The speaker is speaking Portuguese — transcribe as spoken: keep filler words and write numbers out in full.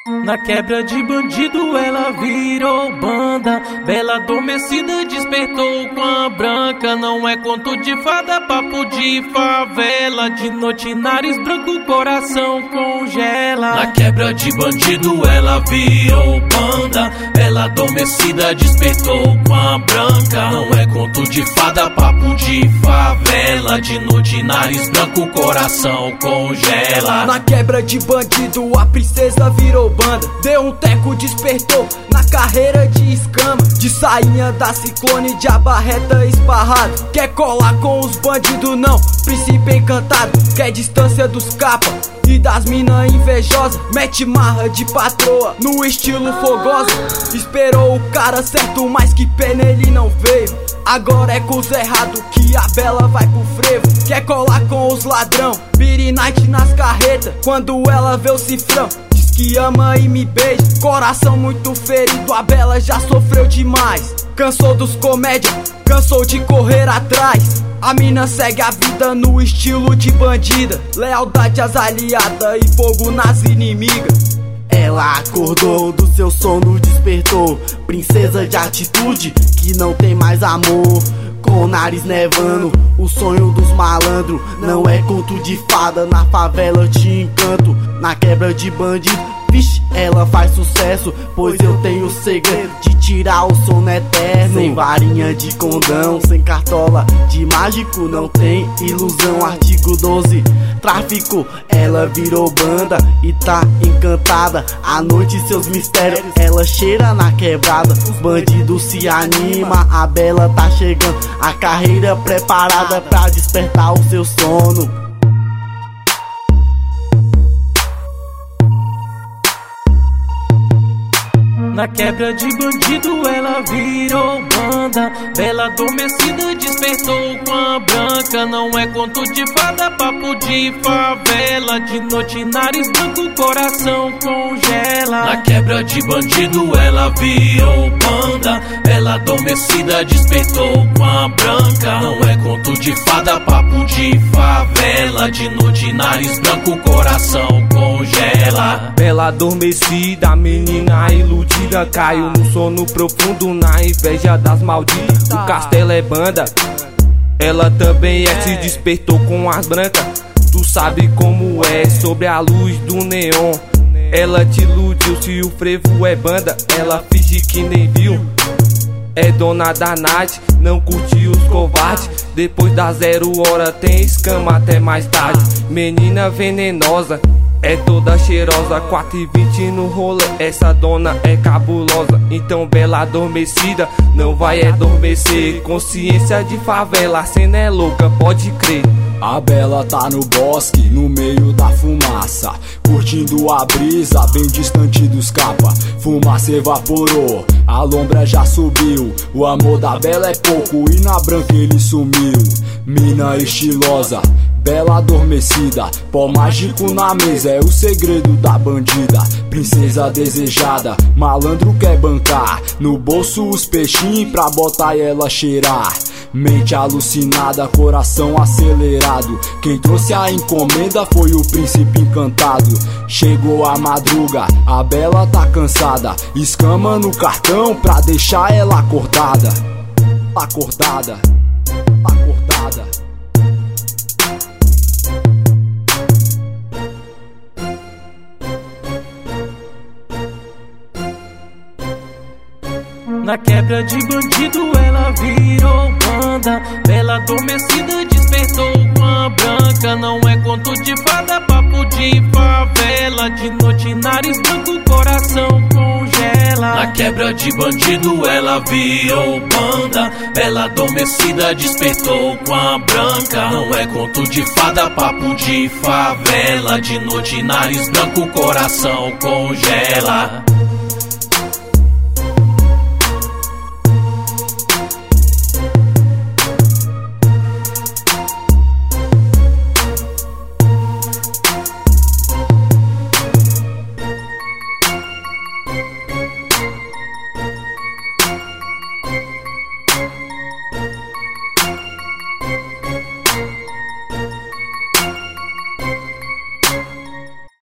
Na quebra de bandido ela virou banda. Bela adormecida despertou com a branca. Não é conto de fada, papo de favela. De noite nariz branco, coração congela. Na quebra de bandido ela virou banda. Bela adormecida despertou com a branca. Não é conto de fada, papo de favela. De noite nariz branco, coração congela. Na quebra de bandido a princesa virou banda. Deu um teco, despertou na carreira de escama. De sainha da ciclone, de abarreta esparrado. Quer colar com os bandidos não, príncipe encantado. Quer distância dos capa e das mina invejosa. Mete marra de patroa no estilo fogosa. Esperou o cara certo, mas que pena ele não veio. Agora é com os errado que a Bela vai pro frevo. Quer colar com os ladrão, Biri Night nas carretas. Quando ela vê o cifrão, diz que ama e me beija. Coração muito ferido, a Bela já sofreu demais. Cansou dos comédia, cansou de correr atrás. A mina segue a vida no estilo de bandida. Lealdade às aliadas e fogo nas inimigas. Ela acordou do seu sono, despertou. Princesa de atitude que não tem mais amor. Com o nariz nevando, o sonho dos malandros. Não é conto de fada, na favela te encanto. Na quebra de bandido, vixe, ela faz sucesso. Pois eu tenho o segredo de tirar o sono eterno. Sem varinha de condão, sem cartola de mágico. Não tem ilusão, artigo doze. Tráfico, ela virou banda e tá encantada. À noite seus mistérios, ela cheira na quebrada. Os bandidos se animam, a Bela tá chegando. A carreira preparada pra despertar o seu sono. Na quebra de bandido ela virou banda. Bela adormecida despertou com a branca. Não é conto de fada, papo de favela. De noite nariz branco, coração congela. Na quebra de bandido ela virou banda. Bela adormecida despertou com a branca. Não é conto de fada, papo de favela. De noite nariz branco, coração congela. Bela adormecida, menina iludida, caiu no sono profundo na inveja das malditas. O castelo é banda, ela também é, se despertou com as brancas. Tu sabe como é, sobre a luz do neon. Ela te iludiu, se o frevo é banda, ela finge que nem viu. É dona da night, não curtiu os covardes. Depois da zero hora tem escama até mais tarde. Menina venenosa, é toda cheirosa, quatro e vinte no rolê, essa dona é cabulosa. Então Bela adormecida, não vai adormecer. Consciência de favela, a cena é louca, pode crer. A Bela tá no bosque, no meio da fumaça, curtindo a brisa, bem distante dos capa. Fumaça evaporou, a lombra já subiu. O amor da Bela é pouco e na branca ele sumiu. Mina estilosa, Bela adormecida, pó mágico na mesa é o segredo da bandida. Princesa desejada, malandro quer bancar. No bolso os peixinhos pra botar e ela cheirar. Mente alucinada, coração acelerado. Quem trouxe a encomenda foi o príncipe encantado. Chegou a madruga, a Bela tá cansada. Escama no cartão pra deixar ela acordada. Acordada, acordada. Na quebra de bandido ela virou banda. Bela adormecida despertou com a branca. Não é conto de fada, papo de favela. De noite nariz branco, coração congela. Na quebra de bandido ela virou banda. Bela adormecida despertou com a branca. Não é conto de fada, papo de favela. De noite nariz branco, coração congela.